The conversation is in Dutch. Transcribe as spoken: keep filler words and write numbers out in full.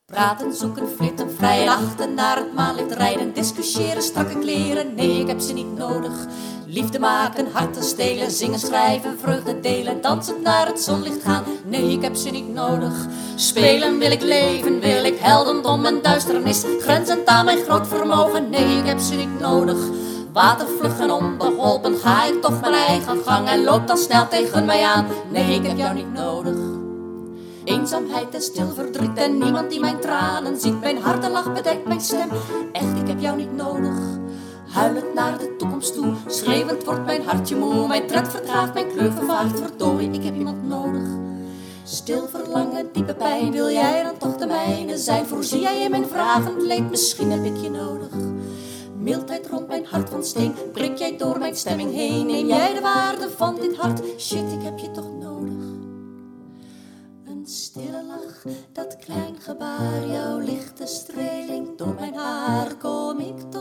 Praten, zoeken, flirten, vrij lachen, naar het maanlicht rijden, discussiëren, strakke kleren, nee, ik heb ze niet nodig. Liefde maken, harten stelen, zingen, schrijven, vreugde delen, dansend naar het zonlicht gaan, nee, ik heb ze niet nodig. Spelen wil ik leven, wil ik heldendom en duisternis, grenzend aan mijn groot vermogen, nee, ik heb ze niet nodig. Watervlug en onbeholpen, ga ik toch mijn eigen gang en loop dan snel tegen mij aan, nee, ik heb jou niet nodig. Eenzaamheid en stil verdriet en niemand die mijn tranen ziet. Mijn hartenlach bedekt mijn stem, echt ik heb jou niet nodig. Huilend naar de toekomst toe, schreeuwend wordt mijn hartje moe. Mijn tred vertraagt, mijn kleur vervaagt, verdorie, ik heb iemand nodig. Stil verlangen, diepe pijn, wil jij dan toch de mijne zijn? Voorzie jij in mijn vragend leed, misschien heb ik je nodig. Mildheid rond mijn hart van steen, prik jij door mijn stemming heen. Neem jij de waarde van dit hart, shit, ik heb je toch nodig. Een stille lach, dat klein gebaar, jouw lichte streling door mijn haar, kom ik